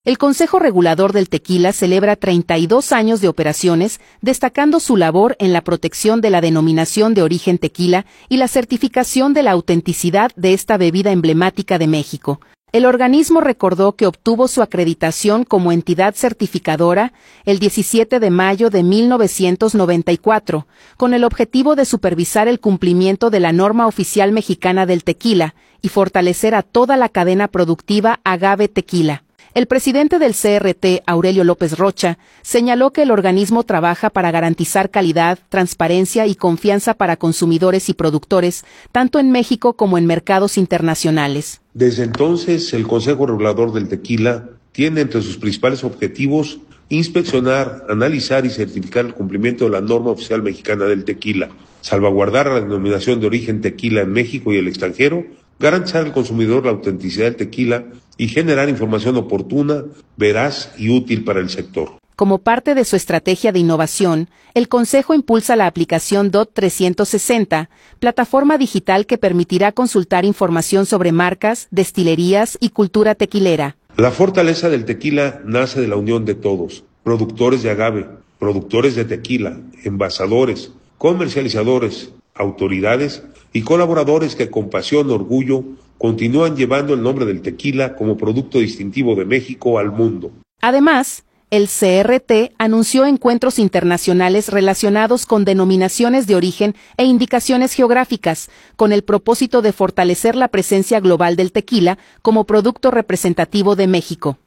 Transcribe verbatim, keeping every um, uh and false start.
El Consejo Regulador del Tequila celebra treinta y dos años de operaciones, destacando su labor en la protección de la denominación de origen tequila y la certificación de la autenticidad de esta bebida emblemática de México. El organismo recordó que obtuvo su acreditación como entidad certificadora el diecisiete de mayo de mil novecientos noventa y cuatro, con el objetivo de supervisar el cumplimiento de la norma oficial mexicana del tequila y fortalecer a toda la cadena productiva agave tequila. El presidente del C R T, Aurelio López Rocha, señaló que el organismo trabaja para garantizar calidad, transparencia y confianza para consumidores y productores, tanto en México como en mercados internacionales. Desde entonces, el Consejo Regulador del Tequila tiene entre sus principales objetivos inspeccionar, analizar y certificar el cumplimiento de la norma oficial mexicana del tequila, salvaguardar la denominación de origen tequila en México y el extranjero, garantizar al consumidor la autenticidad del tequila y generar información oportuna, veraz y útil para el sector. Como parte de su estrategia de innovación, el Consejo impulsa la aplicación D O T trescientos sesenta, plataforma digital que permitirá consultar información sobre marcas, destilerías y cultura tequilera. La fortaleza del tequila nace de la unión de todos, productores de agave, productores de tequila, envasadores, comercializadores, autoridades y colaboradores que con pasión y orgullo continúan llevando el nombre del tequila como producto distintivo de México al mundo. Además, el C R T anunció encuentros internacionales relacionados con denominaciones de origen e indicaciones geográficas, con el propósito de fortalecer la presencia global del tequila como producto representativo de México.